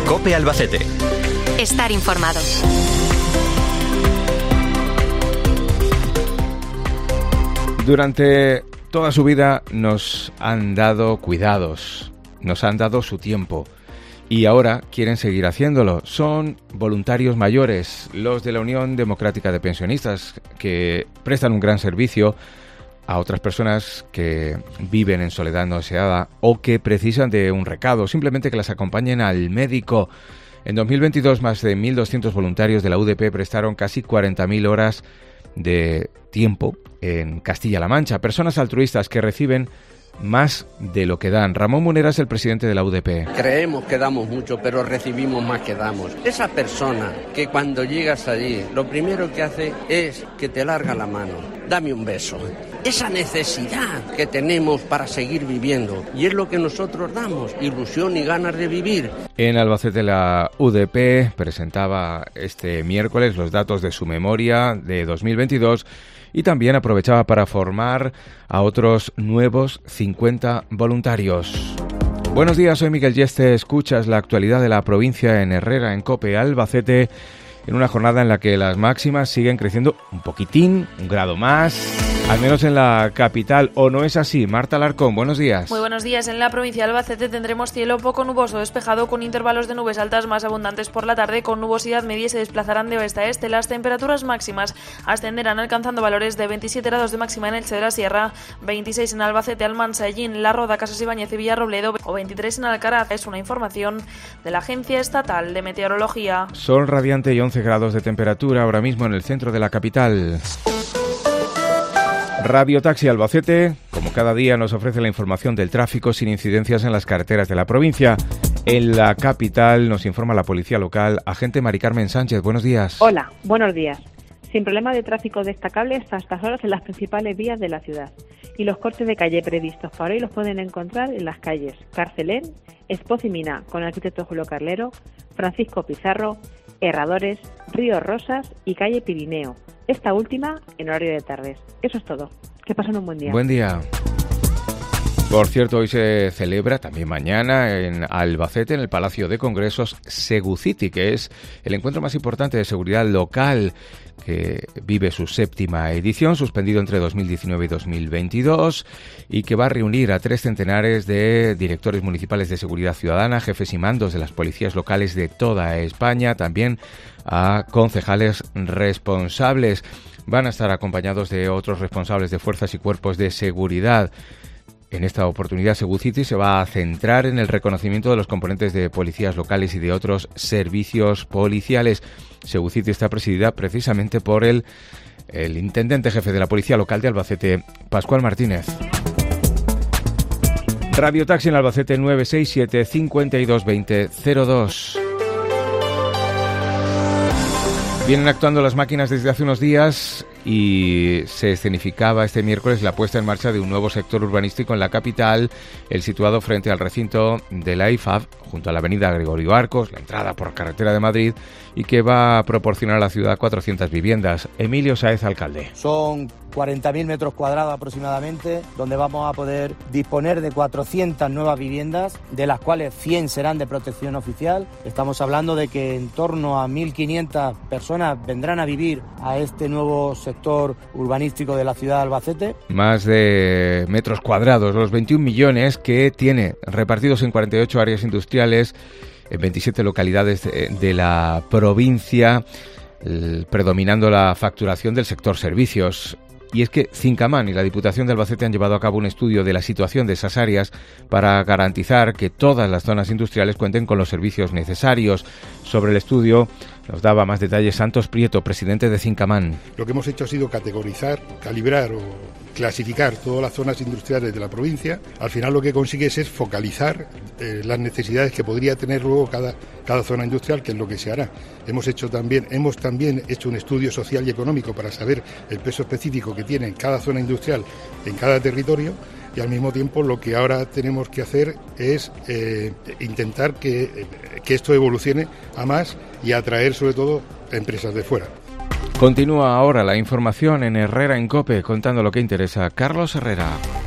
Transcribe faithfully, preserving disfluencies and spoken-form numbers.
COPE Albacete. Estar informado. Durante toda su vida nos han dado cuidados, nos han dado su tiempo y ahora quieren seguir haciéndolo. Son voluntarios mayores, los de la Unión Democrática de Pensionistas, que prestan un gran servicio a otras personas que viven en soledad no deseada o que precisan de un recado, simplemente que las acompañen al médico. En dos mil veintidós, más de mil doscientos voluntarios de la U D P prestaron casi cuarenta mil horas de tiempo en Castilla-La Mancha. Personas altruistas que reciben más de lo que dan. Ramón Munera es el presidente de la U D P. Creemos que damos mucho, pero recibimos más que damos. Esa persona que cuando llegas allí, lo primero que hace es que te larga la mano. Dame un beso. Esa necesidad que tenemos para seguir viviendo. Y es lo que nosotros damos, ilusión y ganas de vivir. En Albacete la U D P presentaba este miércoles los datos de su memoria de dos mil veintidós y también aprovechaba para formar a otros nuevos cincuenta voluntarios. Buenos días, soy Miguel Yeste. Escuchas la actualidad de la provincia en Herrera, en COPE Albacete, en una jornada en la que las máximas siguen creciendo un poquitín, un grado más, al menos en la capital. ¿O no es así? Marta Alarcón, buenos días. Muy buenos días. En la provincia de Albacete tendremos cielo poco nuboso despejado con intervalos de nubes altas más abundantes por la tarde. Con nubosidad media se desplazarán de oeste a este. Las temperaturas máximas ascenderán alcanzando valores de veintisiete grados de máxima en Elche de la Sierra, veintiséis en Albacete, Almansa, Hellín, La Roda, Casas Ibáñez y Villarrobledo o veintitrés en Alcaraz. Es una información de la Agencia Estatal de Meteorología. Sol radiante y once grados de temperatura ahora mismo en el centro de la capital. Radio Taxi Albacete, como cada día, nos ofrece la información del tráfico sin incidencias en las carreteras de la provincia. En la capital nos informa la policía local. Agente Mari Carmen Sánchez, buenos días. Hola, buenos días. Sin problema de tráfico destacable hasta estas horas en las principales vías de la ciudad. Y los cortes de calle previstos para hoy los pueden encontrar en las calles Carcelén, Espoz y Mina, con el arquitecto Julio Carlero, Francisco Pizarro, Herradores, Río Rosas y calle Pirineo. Esta última en horario de tardes. Eso es todo. Que pasen un buen día. Buen día. Por cierto, hoy se celebra, también mañana, en Albacete, en el Palacio de Congresos, Segucity, que es el encuentro más importante de seguridad local, que vive su séptima edición, suspendido entre dos mil diecinueve y dos mil veintidós, y que va a reunir a tres centenares de directores municipales de seguridad ciudadana, jefes y mandos de las policías locales de toda España, también a concejales responsables. Van a estar acompañados de otros responsables de fuerzas y cuerpos de seguridad. En esta oportunidad, Segucity se va a centrar en el reconocimiento de los componentes de policías locales y de otros servicios policiales. Segucity está presidida precisamente por el, el intendente jefe de la Policía Local de Albacete, Pascual Martínez. Radio Taxi en Albacete nueve seis siete, cinco dos dos cero cero dos. Vienen actuando las máquinas desde hace unos días y se escenificaba este miércoles la puesta en marcha de un nuevo sector urbanístico en la capital, el situado frente al recinto de la I F A B, junto a la avenida Gregorio Arcos, la entrada por carretera de Madrid, y que va a proporcionar a la ciudad cuatrocientas viviendas. Emilio Sáez, alcalde. Son cuarenta mil metros cuadrados aproximadamente, donde vamos a poder disponer de cuatrocientas nuevas viviendas, de las cuales cien serán de protección oficial. Estamos hablando de que en torno a mil quinientas personas vendrán a vivir a este nuevo sector urbanístico de la ciudad de Albacete. Más de metros cuadrados, los veintiún millones que tiene repartidos en cuarenta y ocho áreas industriales, en veintisiete localidades de, de la provincia, el, predominando la facturación del sector servicios. Y es que Cincaman y la Diputación de Albacete han llevado a cabo un estudio de la situación de esas áreas para garantizar que todas las zonas industriales cuenten con los servicios necesarios. Sobre el estudio nos daba más detalles Santos Prieto, presidente de Cincaman. Lo que hemos hecho ha sido categorizar, calibrar o clasificar todas las zonas industriales de la provincia. Al final lo que consigues es focalizar eh, las necesidades que podría tener luego cada, cada zona industrial, que es lo que se hará. Hemos hecho también, hemos también hecho un estudio social y económico para saber el peso específico que tiene cada zona industrial en cada territorio, y al mismo tiempo lo que ahora tenemos que hacer es eh, intentar que, que esto evolucione a más y atraer sobre todo empresas de fuera. Continúa ahora la información en Herrera en COPE, contando lo que interesa. Carlos Herrera.